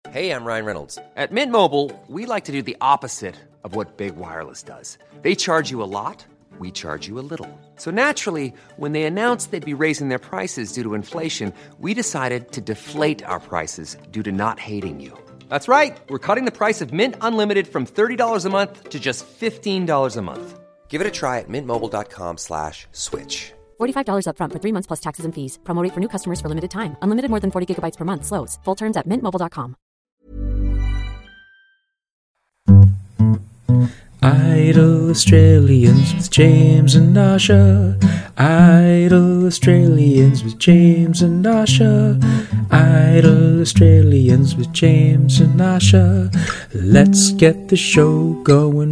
Hey, I'm Ryan Reynolds. At Mint Mobile, we like to do the opposite of what Big Wireless does. They charge you a lot, we charge you a little. So naturally, when they announced they'd be raising their prices due to inflation, we decided to deflate our prices due to not hating you. That's right. We're cutting the price of Mint Unlimited from $30 a month to just $15 a month. Give it a try at mintmobile.com/switch. $45 up front for 3 months plus taxes and fees. Promo rate for new customers for limited time. Unlimited more than 40 gigabytes per month. Slows full terms at mintmobile.com. Idle Australians with James and Asha. Idle Australians with James and Asha. Idle Australians with James and Asha. Let's get the show going,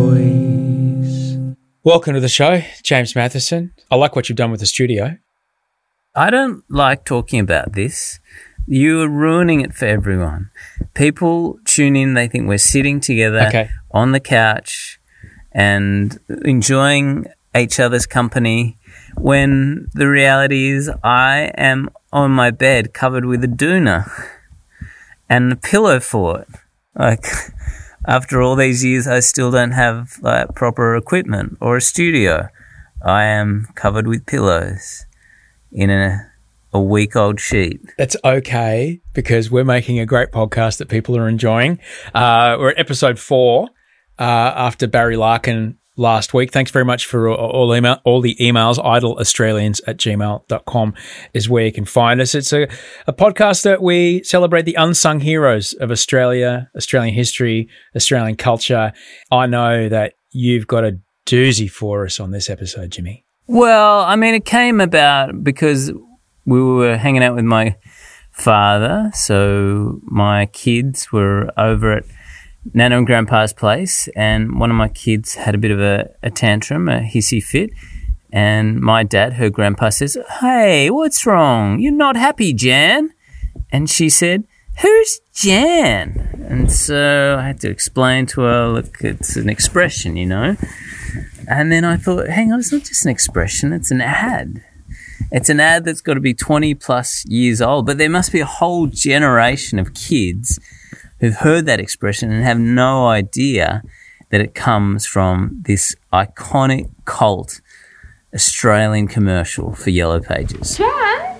boys. Welcome to the show, James Matheson. I like what you've done with the studio. I don't like talking about this. You're ruining it for everyone. People tune in, they think we're sitting together on the couch and enjoying each other's company, when the reality is I am on my bed covered with a doona and a pillow for it. Like, after all these years, I still don't have proper equipment or a studio. I am covered with pillows in a week-old sheet. That's okay, because we're making a great podcast that people are enjoying. We're at episode 4 after Barry Larkin last week. Thanks very much for all the emails. idleaustralians@gmail.com is where you can find us. It's a podcast that we celebrate the unsung heroes of Australia, Australian history, Australian culture. I know that you've got a doozy for us on this episode, Jimmy. Well, I mean, it came about because we were hanging out with my father, so my kids were over at Nana and Grandpa's place, and one of my kids had a bit of a tantrum, a hissy fit, and my dad, her grandpa, says, "Hey, what's wrong? You're not happy, Jan?" And she said, "Who's Jan?" And so I had to explain to her, look, it's an expression, you know. And then I thought, hang on, it's not just an expression, it's an ad. It's an ad that's got to be 20 plus years old, but there must be a whole generation of kids who've heard that expression and have no idea that it comes from this iconic cult Australian commercial for Yellow Pages. Jan?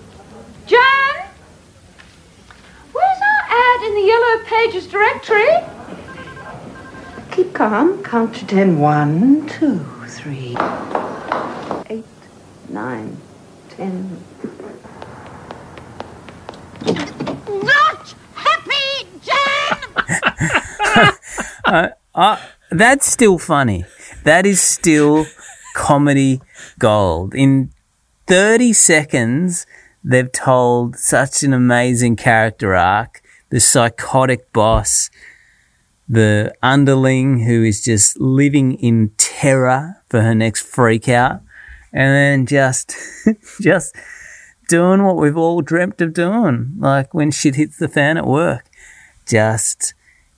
Jan? Where's our ad in the Yellow Pages directory? Keep calm. Count to 10. 1, 2, 3, 8, 9, 10. Not happy, Jan! That's still funny. That is still comedy gold. In 30 seconds, they've told such an amazing character arc. The psychotic boss, the underling who is just living in terror for her next freak out, and then just doing what we've all dreamt of doing, like when shit hits the fan at work. Just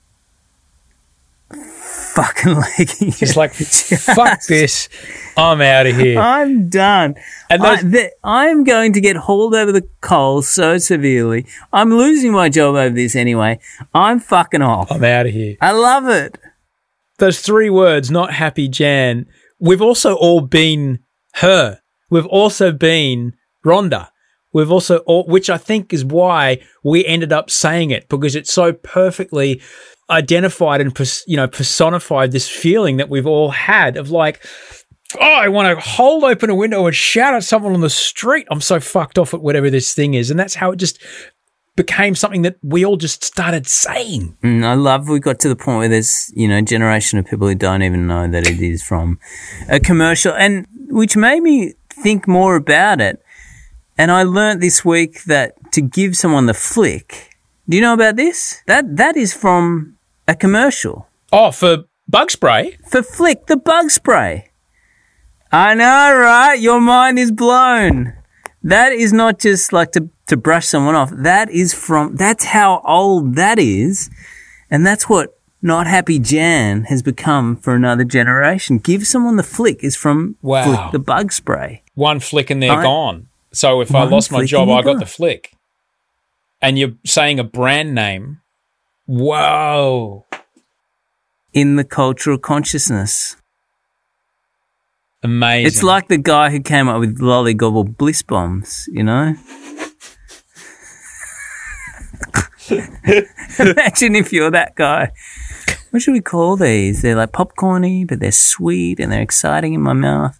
fucking legging it. It's like, fuck this, I'm out of here. I'm done. And I'm going to get hauled over the coals so severely. I'm losing my job over this anyway. I'm fucking off. I'm out of here. I love it. Those 3 words, not happy Jan, we've also all been her. We've also been Rhonda. We've also, which I think is why we ended up saying it, because it's so perfectly identified and personified this feeling that we've all had of like, oh, I want to hold open a window and shout at someone on the street. I'm so fucked off at whatever this thing is. And that's how it just became something that we all just started saying. I love we got to the point where there's, a generation of people who don't even know that it is from a commercial, and which made me think more about it. And I learnt this week that to give someone the flick, do you know about this? That is from a commercial. Oh, for bug spray? For Flick, the bug spray. I know, right? Your mind is blown. That is not just like to brush someone off. That's how old that is. And that's what Not Happy Jan has become for another generation. Give someone the flick is from Flick, the bug spray. One flick and they're gone. So if I lost my job, I got the flick. And you're saying a brand name Whoa. in the cultural consciousness. Amazing. It's like the guy who came up with lollygobble bliss bombs, you know? Imagine if you're that guy. What should we call these? They're like popcorny, but they're sweet and they're exciting in my mouth.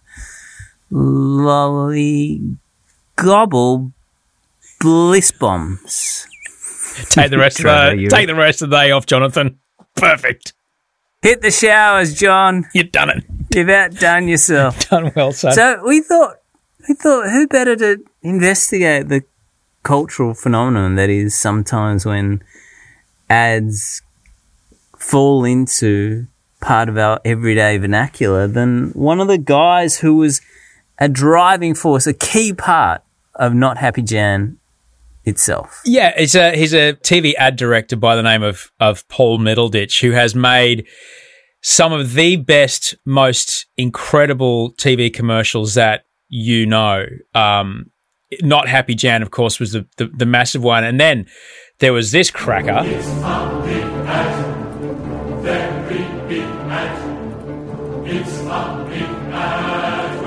Lollygobble bliss bombs. Take the rest of the day off, Jonathan. Perfect. Hit the showers, John. You've done it. You've outdone yourself. Done well, son. So we thought who better to investigate the cultural phenomenon that is sometimes when ads fall into part of our everyday vernacular than one of the guys who was a driving force, a key part of Not Happy Jan itself. Yeah, he's a TV ad director by the name of Paul Middleditch, who has made some of the best, most incredible TV commercials that you know. Not Happy Jan, of course, was the massive one. And then there was this cracker. It's a big ad, very big ad. It's a big ad,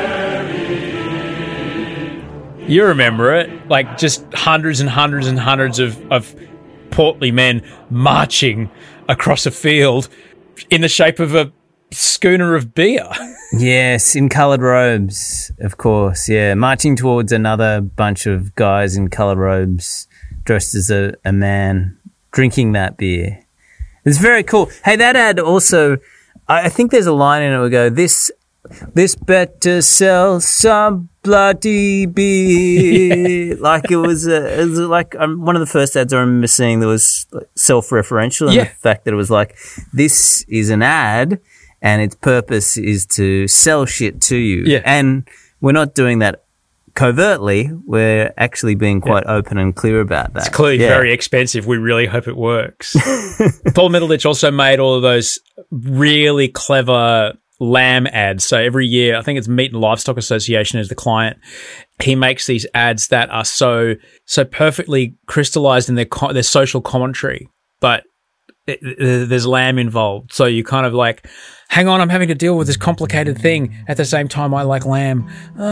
very. You remember it, like just hundreds and hundreds and hundreds of portly men marching across a field in the shape of a schooner of beer. Yes, in coloured robes, of course, yeah. Marching towards another bunch of guys in coloured robes dressed as a man drinking that beer. It's very cool. Hey, that ad also, I think there's a line in it where we go, this better sell some bloody beer. Like it was like one of the first ads I remember seeing that was self-referential and the fact that it was like, this is an ad and its purpose is to sell shit to you. Yeah. And we're not doing that covertly. We're actually being quite open and clear about that. It's clearly very expensive. We really hope it works. Paul Middleditch also made all of those really clever lamb ads. So every year, I think it's Meat and Livestock Association as the client. He makes these ads that are so perfectly crystallized in their social commentary, but there's lamb involved. So you kind of like, hang on, I'm having to deal with this complicated thing. At the same time, I like lamb.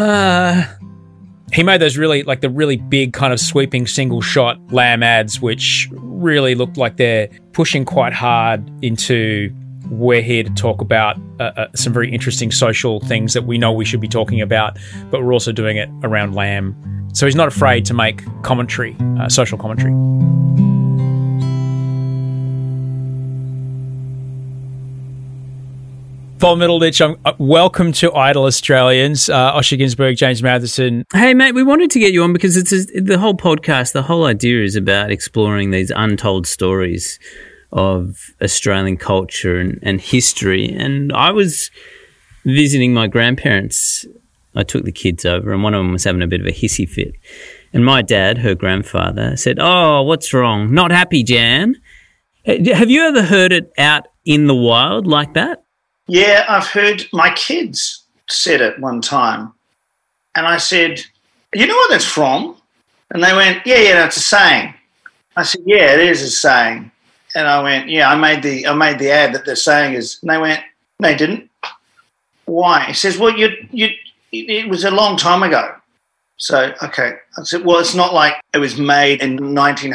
He made those really big kind of sweeping single shot lamb ads, which really looked like they're pushing quite hard into, we're here to talk about some very interesting social things that we know we should be talking about, but we're also doing it around lamb. So he's not afraid to make commentary, social commentary. Paul Middleditch, welcome to Idle Australians. Osher Ginsberg, James Matheson. Hey, mate, we wanted to get you on because the whole podcast, the whole idea is about exploring these untold stories of Australian culture and history. And I was visiting my grandparents. I took the kids over and one of them was having a bit of a hissy fit. And my dad, her grandfather, said, "Oh, what's wrong? Not happy, Jan?" Have you ever heard it out in the wild like that? Yeah, I've heard my kids said it one time. And I said, "You know what that's from?" And they went, yeah, that's a saying. I said, "Yeah, it is a saying." And I went, "Yeah, I made the ad that they're saying is." And they went, "No, you didn't." "Why?" He says, "Well, it was a long time ago." So, okay. I said, "Well, it's not like it was made in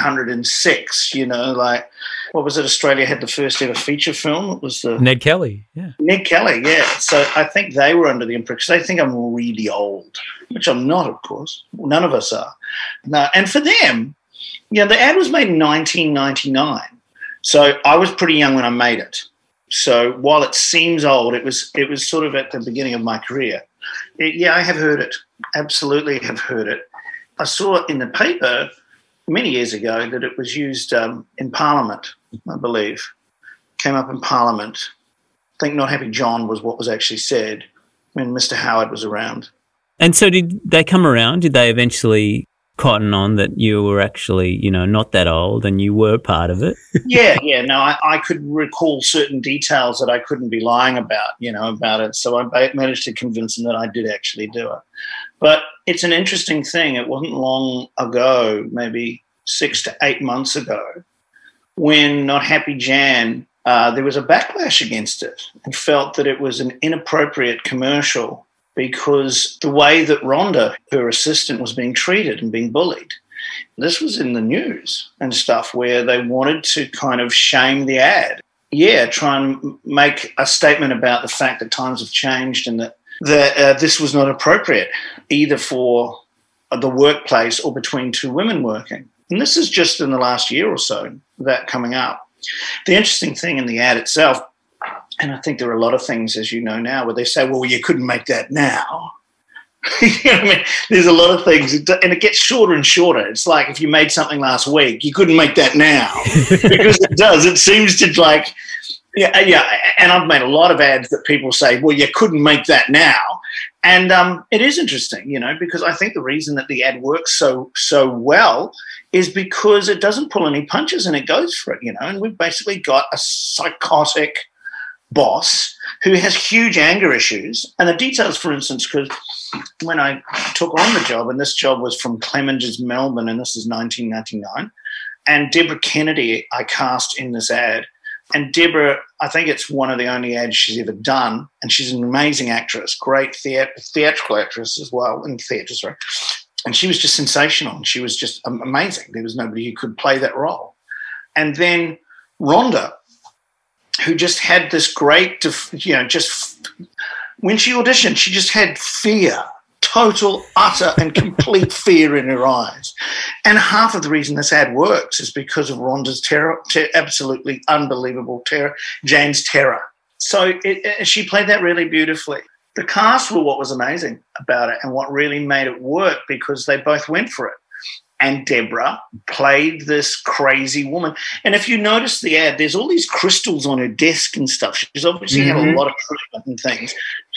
1906, you know, like, what was it? Australia had the first ever feature film. It was the Ned Kelly, yeah. Ned Kelly, yeah. So I think they were under the impression, they think I'm really old, which I'm not, of course. None of us are. No, and for them, the ad was made in 1999. So I was pretty young when I made it. So while it seems old, it was sort of at the beginning of my career. I have heard it. Absolutely have heard it. I saw in the paper many years ago that it was used in Parliament, I believe. Came up in Parliament. I think Not Happy John was what was actually said when Mr. Howard was around. And so did they come around? Did they eventually cotton on that you were actually, not that old and you were part of it? Yeah. No, I could recall certain details that I couldn't be lying about, about it. So I managed to convince them that I did actually do it. But it's an interesting thing. It wasn't long ago, maybe 6 to 8 months ago, when Not Happy Jan, there was a backlash against it and felt that it was an inappropriate commercial because the way that Rhonda, her assistant, was being treated and being bullied. This was in the news and stuff where they wanted to kind of shame the ad. Yeah, try and make a statement about the fact that times have changed and that this was not appropriate either for the workplace or between two women working. And this is just in the last year or so, that coming up. The interesting thing in the ad itself, and I think there are a lot of things, as you know now, where they say, well, you couldn't make that now. You know what I mean? There's a lot of things, and it gets shorter and shorter. It's like if you made something last week, you couldn't make that now. Because it does. It seems to like, yeah. And I've made a lot of ads that people say, well, you couldn't make that now. And it is interesting, you know, because I think the reason that the ad works so well is because it doesn't pull any punches and it goes for it, you know. And we've basically got a psychotic boss who has huge anger issues. And the details, for instance, because when I took on the job, and this job was from Clemenges, Melbourne, and this is 1999, and Deborah Kennedy I cast in this ad. And Deborah, I think it's one of the only ads she's ever done, and she's an amazing actress, great theatrical actress as well, in theatre, sorry. And she was just sensational, and she was just amazing. There was nobody who could play that role. And then Rhonda, who just had this great, you know, just when she auditioned, she just had fear, total, utter, and complete fear in her eyes. And half of the reason this ad works is because of Rhonda's terror, absolutely unbelievable terror, Jan's terror. So she played that really beautifully. The cast were what was amazing about it and what really made it work because they both went for it. And Deborah played this crazy woman. And if you notice the ad, there's all these crystals on her desk and stuff. She's obviously had a lot of treatment and things.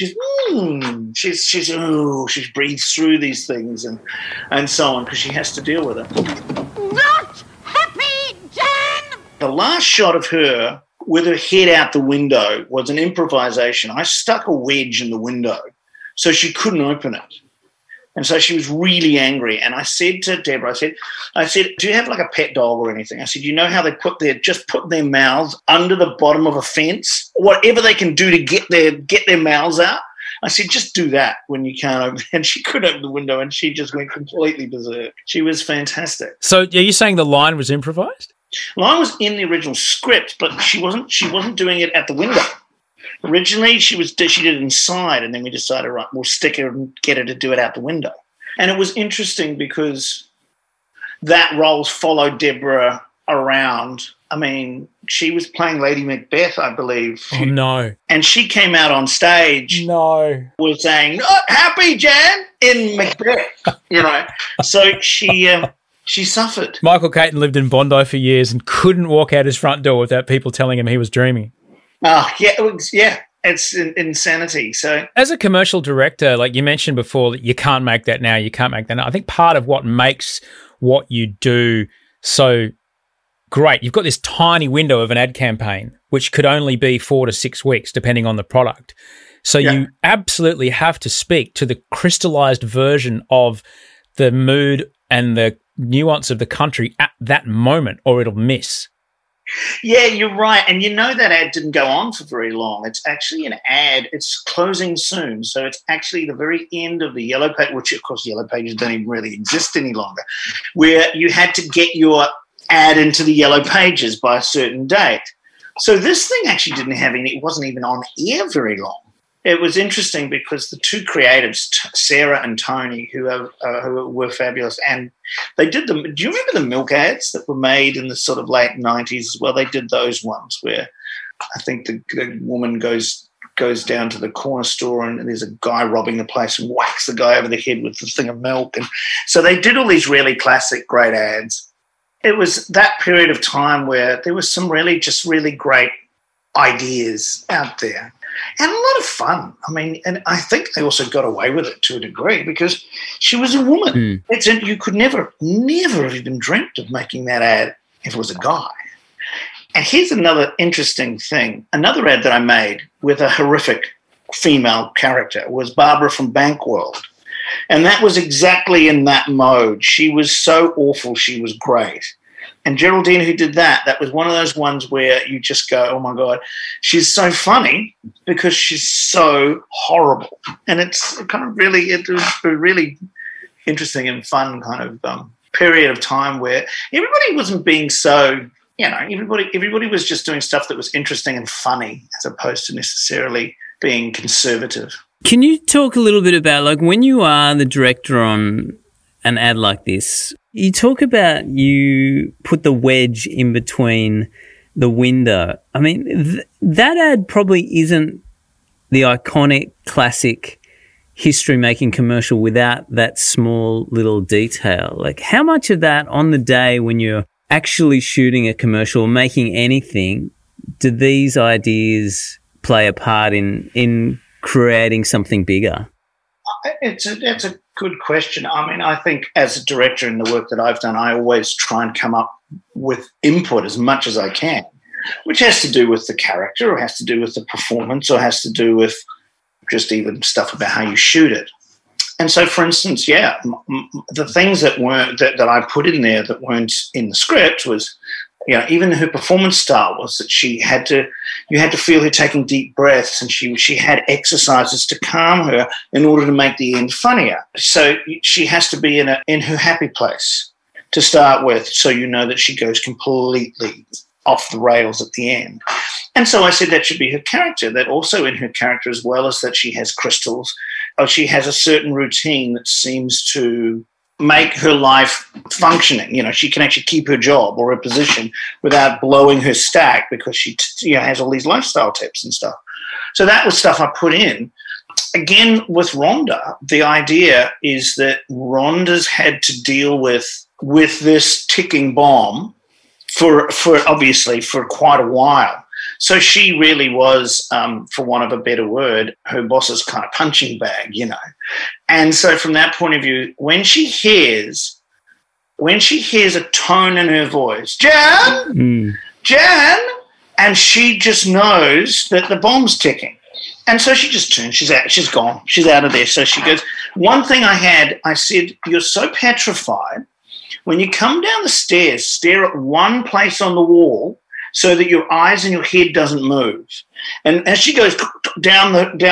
She's breathed through these things and so on because she has to deal with it. Not happy, Jan! The last shot of her with her head out the window was an improvisation. I stuck a wedge in the window so she couldn't open it. And so she was really angry. And I said to Deborah, I said, do you have like a pet dog or anything? I said, you know how they put their mouths under the bottom of a fence? Whatever they can do to get their mouths out. I said, just do that when you can't open. And she couldn't open the window and she just went completely berserk. She was fantastic. So are you saying the line was improvised? The line was in the original script, but she wasn't doing it at the window. Originally, she did it inside, and then we decided, right, we'll stick her and get her to do it out the window. And it was interesting because that role followed Deborah around. I mean, she was playing Lady Macbeth, I believe. Oh, no. And she came out on stage. No. Was saying, not happy, Jan, in Macbeth, you know. So she suffered. Michael Caton lived in Bondi for years and couldn't walk out his front door without people telling him he was dreaming. It's insanity. So, as a commercial director, like you mentioned before, that you can't make that now, you can't make that now. I think part of what makes what you do so great, you've got this tiny window of an ad campaign, which could only be 4 to 6 weeks, depending on the product. So you absolutely have to speak to the crystallized version of the mood and the nuance of the country at that moment, or it'll miss. Yeah, you're right. And you know that ad didn't go on for very long. It's actually an ad. It's closing soon. So it's actually the very end of the Yellow Page, which, of course, Yellow Pages don't even really exist any longer, where you had to get your ad into the Yellow Pages by a certain date. So this thing actually didn't have any – it wasn't even on air very long. It was interesting because the two creatives, Sarah and Tony, who were fabulous, and they did them. Do you remember the milk ads that were made in the sort of late 90s as well? They did those ones where I think the woman goes down to the corner store and there's a guy robbing the place and whacks the guy over the head with the thing of milk. And so they did all these really classic, great ads. It was that period of time where there was some really great ideas out there. And a lot of fun. I mean, and I think they also got away with it to a degree because she was a woman. You could never have even dreamt of making that ad if it was a guy. And here's another interesting thing. Another ad that I made with a horrific female character was Barbara from Bankworld. And that was exactly in that mode. She was so awful, she was great. And Geraldine, who did that was one of those ones where you just go, oh, my God, she's so funny because she's so horrible. And it's kind of really, it was a really interesting and fun kind of period of time where everybody wasn't being so, everybody was just doing stuff that was interesting and funny as opposed to necessarily being conservative. Can you talk a little bit about, like, when you are the director on an ad like this, you talk about you put the wedge in between the window. I mean, that ad probably isn't the iconic, classic history-making commercial without that small little detail. Like, how much of that on the day when you're actually shooting a commercial or making anything, do these ideas play a part in creating something bigger? That's a good question. I mean, I think as a director in the work that I've done, I always try and come up with input as much as I can, which has to do with the character or has to do with the performance or has to do with just even stuff about how you shoot it. And so, for instance, the things that that I put in there that weren't in the script was, even her performance style was that you had to feel her taking deep breaths, and she had exercises to calm her in order to make the end funnier. So she has to be in her happy place to start with, so you know that she goes completely off the rails at the end. And so I said that should be her character, that also in her character, as well as that she has crystals, or she has a certain routine that seems to make her life functioning. She can actually keep her job or her position without blowing her stack because she has all these lifestyle tips and stuff. So that was stuff I put in. Again, with Rhonda, the idea is that Rhonda's had to deal with this ticking bomb for obviously for quite a while. So she really was, for want of a better word, her boss's kind of punching bag, And so from that point of view, when she hears a tone in her voice, Jan, and she just knows that the bomb's ticking. And so she just turns, she's gone, she's out of there. So she goes, one thing I said, you're so petrified, when you come down the stairs, stare at one place on the wall so that your eyes and your head doesn't move. And as she goes down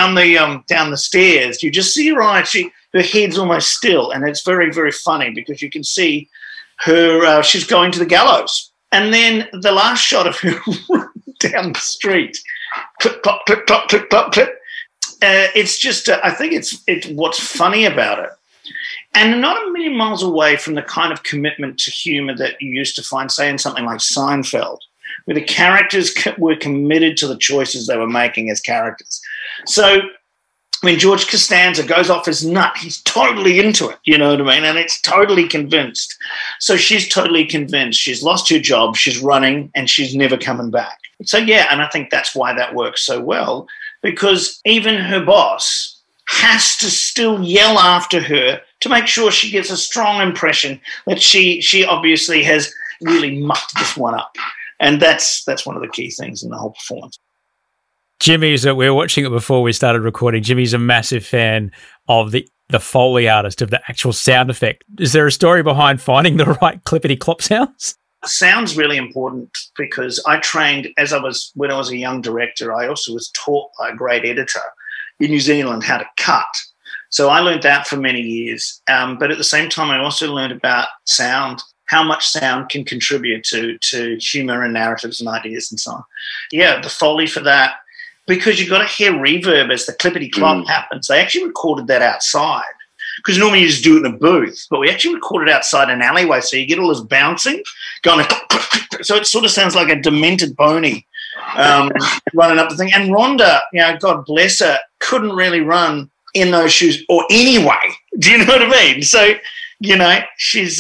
the stairs, you just see her eyes. Her head's almost still, and it's very, very funny because you can see her. She's going to the gallows, and then the last shot of her down the street, clip, clop, clip, clop, clip, clop, clip. It's just, I think it's what's funny about it. And not a million miles away from the kind of commitment to humour that you used to find, say, in something like Seinfeld, where the characters were committed to the choices they were making as characters. So when George Costanza goes off his nut, he's totally into it, you know what I mean? And it's totally convinced. So she's totally convinced. She's lost her job, she's running, and she's never coming back. So, and I think that's why that works so well, because even her boss has to still yell after her to make sure she gets a strong impression that she obviously has really mucked this one up. And that's one of the key things in the whole performance. Jimmy's, we were watching it before we started recording. Jimmy's a massive fan of the Foley artist, of the actual sound effect. Is there a story behind finding the right clippity-clop sounds? Sound's really important because I trained when I was a young director. I also was taught by a great editor in New Zealand how to cut. So I learned that for many years. But at the same time, I also learned about sound, how much sound can contribute to humour and narratives and ideas and so on. Yeah, the Foley for that, because you've got to hear reverb as the clippity-clop happens. They actually recorded that outside because normally you just do it in a booth, but we actually recorded outside an alleyway, so you get all this bouncing going. So it sort of sounds like a demented pony running up the thing. And Rhonda, God bless her, couldn't really run in those shoes or anyway. Do you know what I mean? So, she's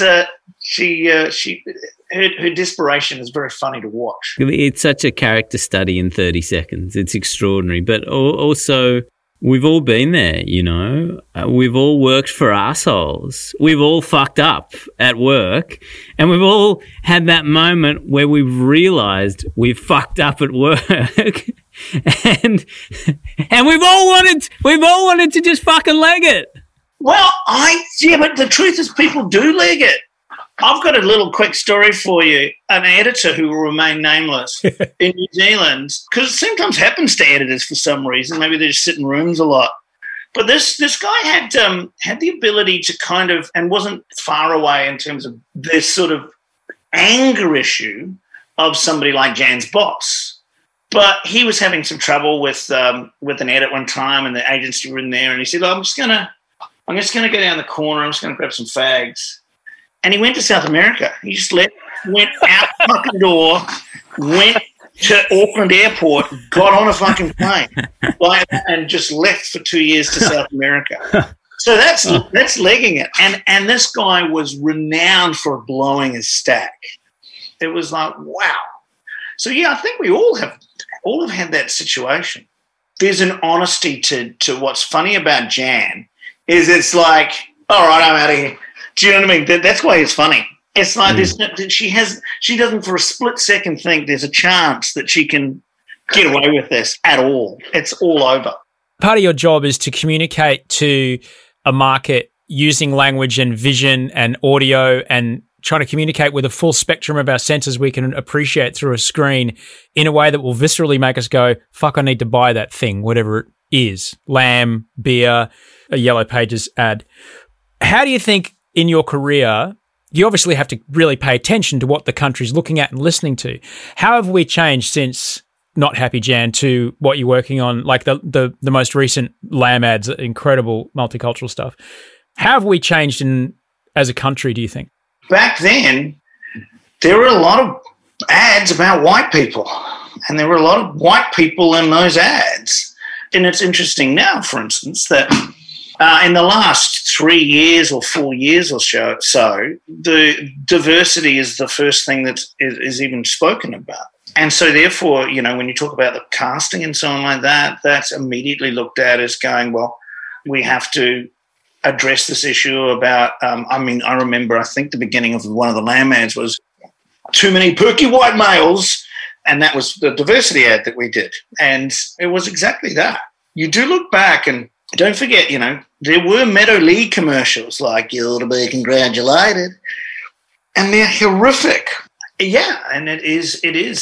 her desperation is very funny to watch. It's such a character study in 30 seconds. It's extraordinary. But also, we've all been there, We've all worked for assholes. We've all fucked up at work. And we've all had that moment where we've realised we've fucked up at work. and we've all wanted to just fucking leg it. Well, but the truth is people do leg it. I've got a little quick story for you. An editor who will remain nameless in New Zealand, because it sometimes happens to editors for some reason. Maybe they just sit in rooms a lot. But this guy had the ability to kind of, and wasn't far away in terms of this sort of anger issue of somebody like Jan's boss. But he was having some trouble with an edit one time, and the agency were in there, and he said, I'm just gonna go down the corner. I'm just gonna grab some fags. And he went to South America. He just went out the fucking door, went to Auckland Airport, got on a fucking plane, and just left for 2 years to South America. So that's legging it. And this guy was renowned for blowing his stack. It was like, wow. So yeah, I think we all have had that situation. There's an honesty to what's funny about Jan is it's like, all right, I'm out of here. Do you know what I mean? That's why it's funny. It's like she doesn't for a split second think there's a chance that she can get away with this at all. It's all over. Part of your job is to communicate to a market using language and vision and audio and trying to communicate with a full spectrum of our senses we can appreciate through a screen in a way that will viscerally make us go, fuck, I need to buy that thing, whatever it is. Lamb, beer, a Yellow Pages ad. How do you think in your career, you obviously have to really pay attention to what the country's looking at and listening to. How have we changed since Not Happy Jan to what you're working on, like the most recent Lamb ads, incredible multicultural stuff? How have we changed as a country, do you think? Back then, there were a lot of ads about white people, and there were a lot of white people in those ads. And it's interesting now, for instance, that in the last 3 years or 4 years or so, the diversity is the first thing that is even spoken about. And so therefore, you know, when you talk about the casting and so on like that, that's immediately looked at as going, well, we have to address this issue about, I remember, I think the beginning of one of the Lamb ads was too many perky white males, and that was the diversity ad that we did. And it was exactly that. You do look back and don't forget, you know, there were Meadow League commercials like "You're to be congratulated," and they're horrific. Yeah, and it is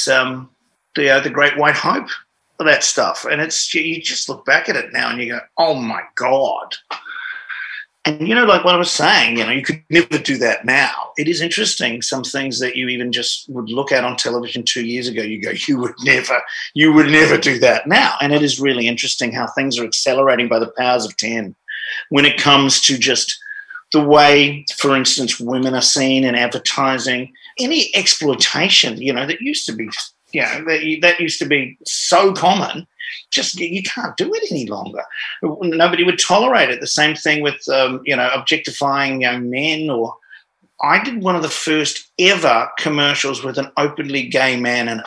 the great white hope of that stuff. And it's you just look back at it now and you go, oh my God. And, you know, like what I was saying, you know, you could never do that now. It is interesting, some things that you even just would look at on television 2 years ago, you go, you would never do that now. And it is really interesting how things are accelerating by the powers of 10 when it comes to just the way, for instance, women are seen in advertising, any exploitation, you know, that used to be, you know, that used to be so common. Just you can't do it any longer. Nobody would tolerate it. The same thing with objectifying men. Or I did one of the first ever commercials with an openly gay man in it,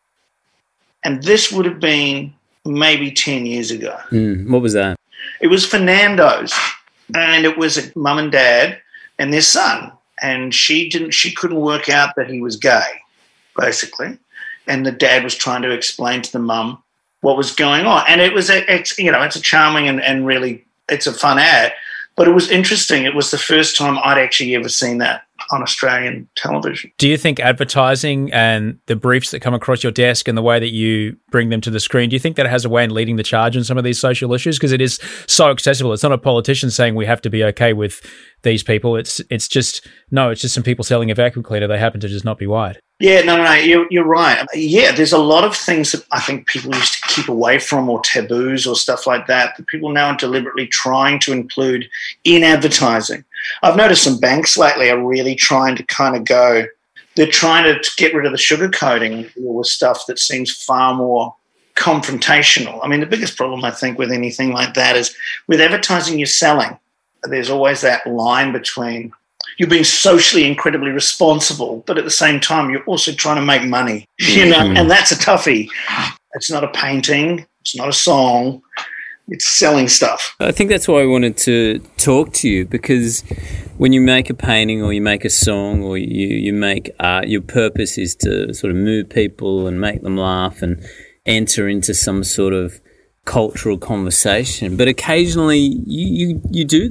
and this would have been maybe 10 years ago. What was that? It was Fernando's, and it was a mum and dad and their son, and she couldn't work out that he was gay, basically, and the dad was trying to explain to the mum what was going on. And it's a charming and really, it's a fun ad, but it was interesting. It was the first time I'd actually ever seen that on Australian television. Do you think advertising and the briefs that come across your desk and the way that you bring them to the screen, do you think that it has a way in leading the charge on some of these social issues? Because it is so accessible. It's not a politician saying we have to be okay with these people. It's just some people selling a vacuum cleaner. They happen to just not be white. Yeah, no, you're right. Yeah, there's a lot of things that I think people used to keep away from, or taboos or stuff like that people now are deliberately trying to include in advertising. I've noticed some banks lately are really trying to kind of go, they're trying to get rid of the sugarcoating with stuff that seems far more confrontational. I mean, the biggest problem I think with anything like that is with advertising you're selling, there's always that line between you're being socially incredibly responsible, but at the same time, you're also trying to make money, you know, and that's a toughie. It's not a painting. It's not a song. It's selling stuff. I think that's why I wanted to talk to you, because when you make a painting or you make a song or you make art, your purpose is to sort of move people and make them laugh and enter into some sort of cultural conversation. But occasionally you do that.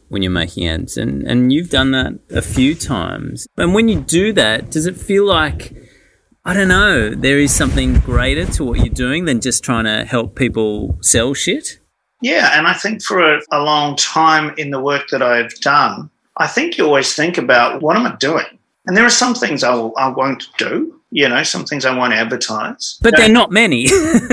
when you're making ads, and you've done that a few times. And when you do that, does it feel like, I don't know, there is something greater to what you're doing than just trying to help people sell shit? Yeah, and I think for a long time in the work that I've done, I think you always think about, what am I doing? And there are some things I won't do, some things I won't advertise. But they're not many.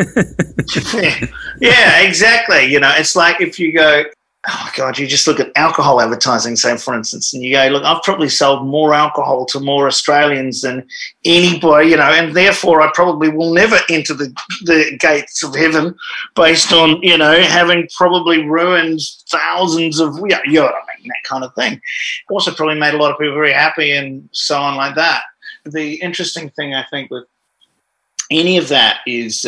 Yeah, exactly. It's like if you go, oh, God, you just look at alcohol advertising, say, for instance, and you go, look, I've probably sold more alcohol to more Australians than anybody, and therefore I probably will never enter the gates of heaven based on, having probably ruined thousands of, that kind of thing. Also probably made a lot of people very happy and so on like that. The interesting thing, I think, with any of that is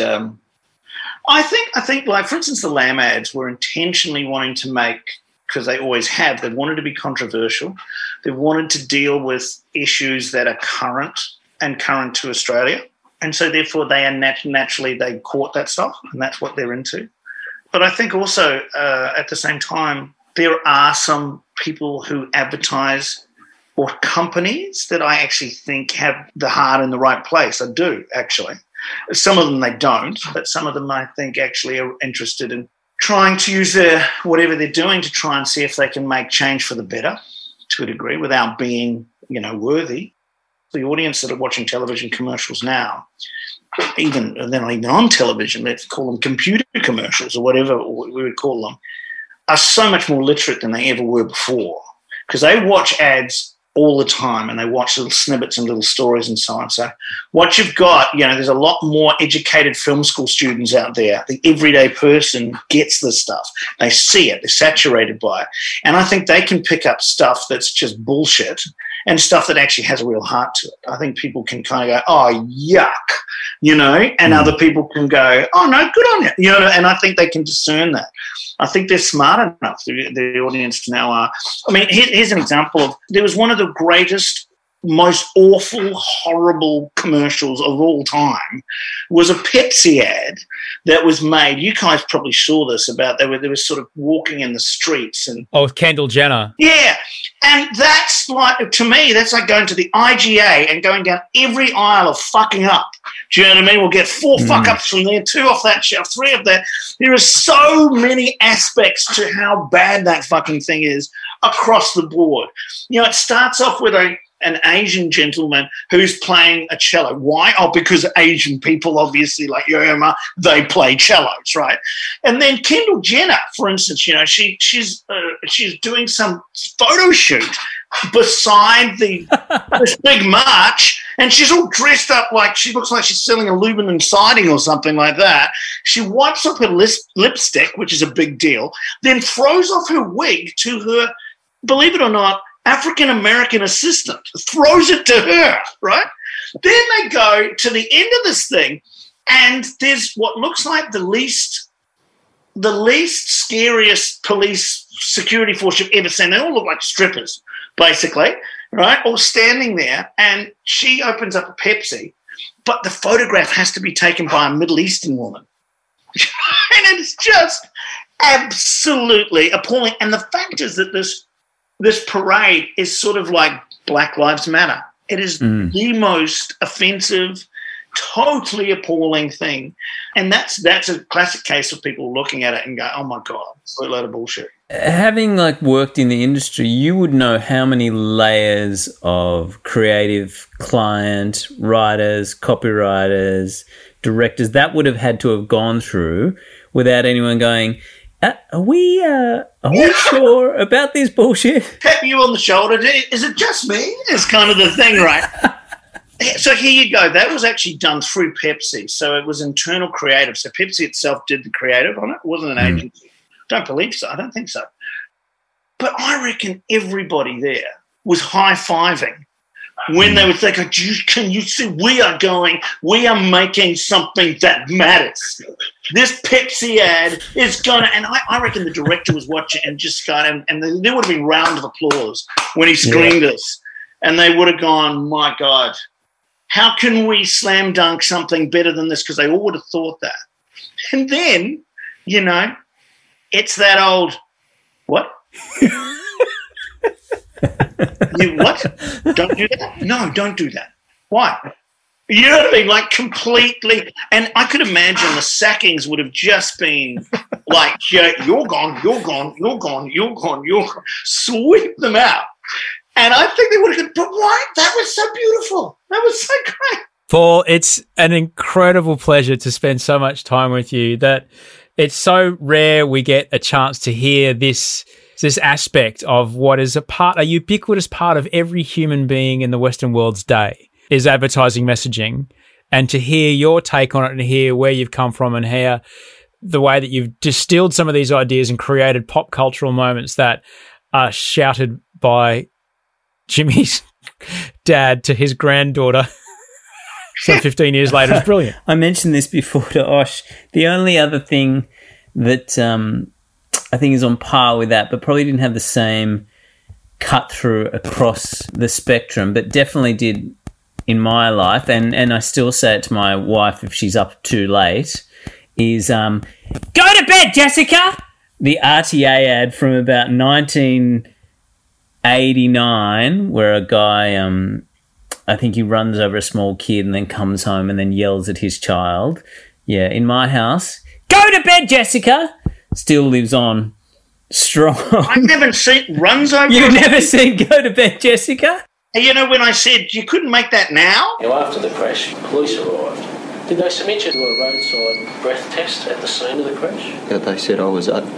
I think, like, for instance, the lamb ads were intentionally wanting to make, because they always have, they wanted to be controversial. They wanted to deal with issues that are current to Australia. And so, therefore, they are naturally, they caught that stuff, and that's what they're into. But I think also, at the same time, there are some people who advertise, or companies that I actually think have the heart in the right place. I do, actually. Some of them they don't, but some of them I think actually are interested in trying to use whatever they're doing to try and see if they can make change for the better to a degree without being, worthy. The audience that are watching television commercials now, they're not even on television, let's call them computer commercials or whatever we would call them, are so much more literate than they ever were before, because they watch ads all the time, and they watch little snippets and little stories and so on. So what you've got, there's a lot more educated film school students out there. The everyday person gets this stuff. They see it. They're saturated by it. And I think they can pick up stuff that's just bullshit and stuff that actually has a real heart to it. I think people can kind of go, oh, yuck, and other people can go, oh, no, good on you, and I think they can discern that. I think they're smart enough, the audience now are. I mean, here's an example of, there was one of the greatest, most awful, horrible commercials of all time, was a Pepsi ad that was made. You guys probably saw this, about they were sort of walking in the streets. And with Kendall Jenner. Yeah. And that's like, to me, that's like going to the IGA and going down every aisle of fucking up. Do you know what I mean? We'll get 4 fuck-ups from there, 2 off that shelf, 3 of that. There are so many aspects to how bad that fucking thing is across the board. It starts off with an Asian gentleman who's playing a cello. Why? Oh, because Asian people, obviously, like Yo-Yo Ma, they play cellos, right? And then Kendall Jenner, for instance, she's doing some photo shoot beside this big march, and she's all dressed up like, she looks like she's selling aluminum siding or something like that. She wipes up her lipstick, which is a big deal, then throws off her wig to her, believe it or not, African-American assistant, throws it to her, right? Then they go to the end of this thing, and there's what looks like the least scariest police security force you've ever seen. They all look like strippers, basically, right? All standing there, and she opens up a Pepsi, but the photograph has to be taken by a Middle Eastern woman. And it's just absolutely appalling. And the fact is that this parade is sort of like Black Lives Matter. It is the most offensive, totally appalling thing. And that's a classic case of people looking at it and go, oh, my God, it's a load of bullshit. Having worked in the industry, you would know how many layers of creative client, writers, copywriters, directors that would have had to have gone through without anyone going, are we sure about this bullshit? Tap you on the shoulder. Is it just me? It's kind of the thing, right? So here you go. That was actually done through Pepsi. So it was internal creative. So Pepsi itself did the creative on it. It wasn't an agency. Don't believe so. I don't think so. But I reckon everybody there was high-fiving when they would think, can you see, we are making something that matters. This Pepsi ad is going to, and I reckon the director was watching and just got, and there would have been round of applause when he screened this. And they would have gone, my God, how can we slam dunk something better than this? Because they all would have thought that. And then, it's that old, what? You what? Don't do that? No, don't do that. Why? You know what I mean? Like completely. And I could imagine the sackings would have just been like, yeah, you're gone, you're gone, you're gone, you're gone, you're gone. Sweep them out. And I think they would have gone, but why? That was so beautiful. That was so great. Paul, it's an incredible pleasure to spend so much time with you. That it's so rare we get a chance to hear this aspect of what is a ubiquitous part of every human being in the Western world's day is advertising messaging, and to hear your take on it and hear where you've come from and how the way that you've distilled some of these ideas and created pop cultural moments that are shouted by Jimmy's dad to his granddaughter some 15 years later is brilliant. I mentioned this before to Osh. The only other thing that I think is on par with that, but probably didn't have the same cut through across the spectrum, but definitely did in my life, and I still say it to my wife if she's up too late, is go to bed, Jessica! The RTA ad from about 1989 where a guy, I think he runs over a small kid and then comes home and then yells at his child. Yeah, in my house, go to bed, Jessica! Still lives on strong. I haven't seen runs over. You've never seen Go to Bed, Jessica? And you know when I said you couldn't make that now? After the crash, police arrived. Did they submit you to a roadside breath test at the scene of the crash? Yeah, they said I was over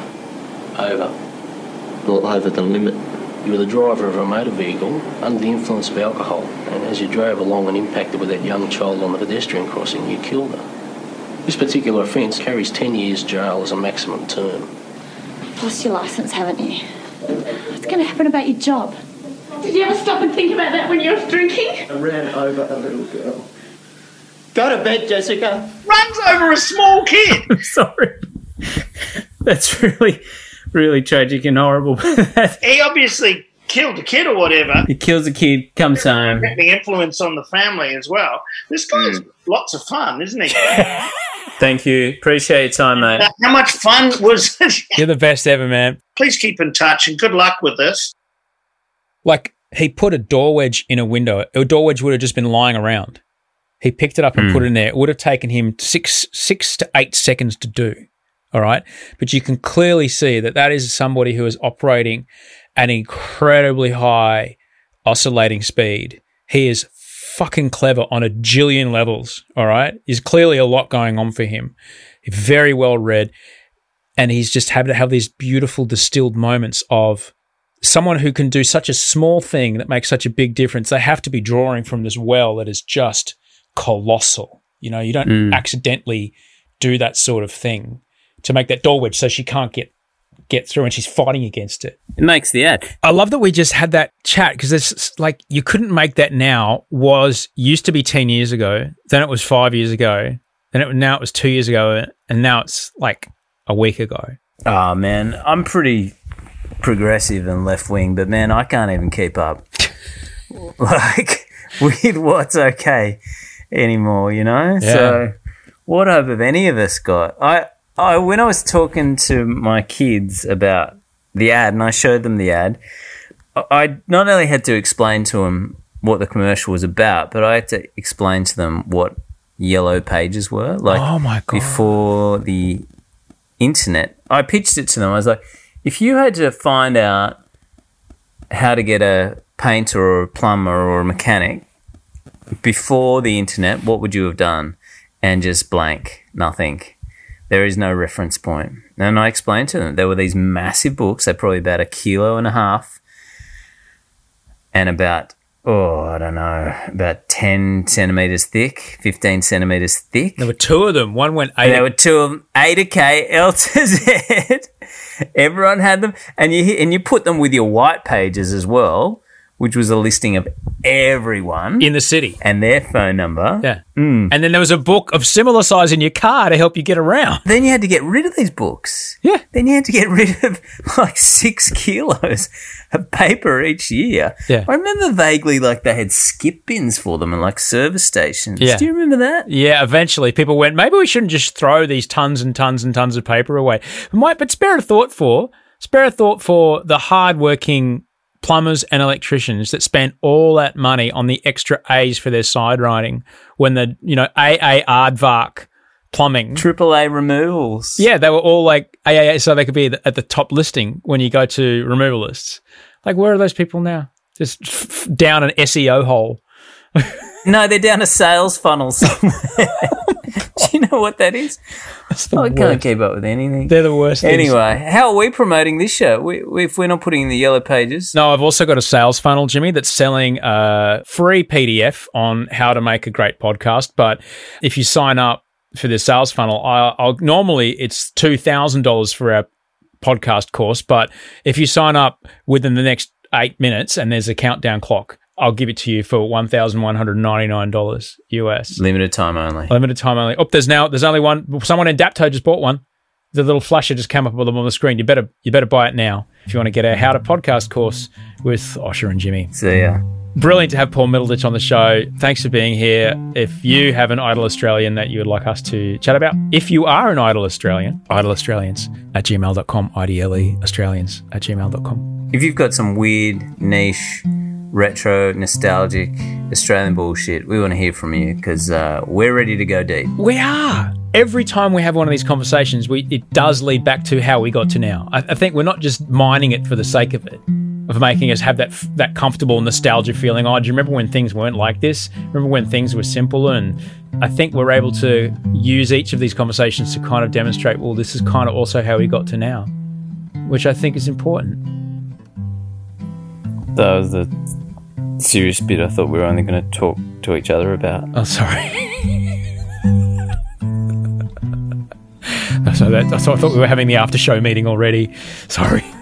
the limit. You were the driver of a motor vehicle under the influence of alcohol, and as you drove along and impacted with that young child on the pedestrian crossing, you killed her. This particular offence carries 10 years jail as a maximum term. Lost your licence, haven't you? What's going to happen about your job? Did you ever stop and think about that when you were drinking? I ran over a little girl. Go to bed, Jessica. Runs over a small kid. I'm sorry. That's really, really tragic and horrible. He obviously killed a kid or whatever. He kills a kid, comes home. The influence on the family as well. This guy's lots of fun, isn't he? Thank you. Appreciate your time, mate. How much fun was it? You're the best ever, man. Please keep in touch and good luck with this. Like, he put a door wedge in a window. A door wedge would have just been lying around. He picked it up and put it in there. It would have taken him six to 8 seconds to do, all right? But you can clearly see that is somebody who is operating at an incredibly high oscillating speed. He is fucking clever on a jillion levels, all right? There's clearly a lot going on for him. He's very well read, and he's just had to have these beautiful distilled moments of someone who can do such a small thing that makes such a big difference. They have to be drawing from this well that is just colossal. You know, you don't accidentally do that sort of thing to make that door wedge so she can't get through, and she's fighting against it. It makes the ad. I love that we just had that chat because it's like you couldn't make that now used to be 10 years ago, then it was 5 years ago, now it was 2 years ago, and now it's like a week ago. Oh, man, I'm pretty progressive and left-wing, but, man, I can't even keep up like with what's okay anymore, you know? Yeah. So what have any of us got? I when I was talking to my kids about the ad and I showed them the ad, I not only had to explain to them what the commercial was about, but I had to explain to them what yellow pages were. Like, oh my God. Before the internet, I pitched it to them. I was like, if you had to find out how to get a painter or a plumber or a mechanic before the internet, what would you have done? And just blank, nothing. There is no reference point. And I explained to them, there were these massive books, they're probably about 1.5 kilos and about, about 10 centimetres thick, 15 centimetres thick. There were two of them. One went There were two of them, A to K, L to Z. Everyone had them. And you put them with your white pages as well, which was a listing of everyone in the city and their phone number. Yeah. And then there was a book of similar size in your car to help you get around. Then you had to get rid of these books. Yeah. Then you had to get rid of like 6 kilos of paper each year. Yeah. I remember vaguely like they had skip bins for them and like service stations. Yeah. Do you remember that? Yeah, eventually people went, maybe we shouldn't just throw these tons and tons and tons of paper away. But spare a thought for the hardworking plumbers and electricians that spent all that money on the extra A's for their side writing when the, AA Aardvark plumbing. AAA removals. Yeah, they were all like AAA, so they could be at the top listing when you go to removalists. Like, where are those people now? Just down an SEO hole. No, they're down a sales funnel somewhere. Do you know what that is? I can't keep up with anything. They're the worst things. Anyway, how are we promoting this show if we're not putting in the yellow pages? No, I've also got a sales funnel, Jimmy, that's selling a free PDF on how to make a great podcast. But if you sign up for the sales funnel, I'll normally it's $2,000 for our podcast course. But if you sign up within the next 8 minutes and there's a countdown clock, I'll give it to you for $1,199 US. Limited time only. Limited time only. Oh, there's only one. Someone in Dapto just bought one. The little flasher just came up on the screen. You better buy it now if you want to get our How to Podcast course with Osher and Jimmy. See ya. Brilliant to have Paul Middleditch on the show. Thanks for being here. If you have an idle Australian that you would like us to chat about, if you are an idle Australian, idleaustralians@gmail.com, IDLE Australians@gmail.com. If you've got some weird, niche, retro, nostalgic Australian bullshit, we want to hear from you because we're ready to go deep. We are. Every time we have one of these conversations, it does lead back to how we got to now. I think we're not just mining it for the sake of it, of making us have that comfortable nostalgia feeling. Oh, do you remember when things weren't like this? Remember when things were simpler? And I think we're able to use each of these conversations to kind of demonstrate, well, this is kind of also how we got to now, which I think is important. That was the serious bit I thought we were only going to talk to each other about. Oh, sorry. So I thought we were having the after show meeting already. Sorry.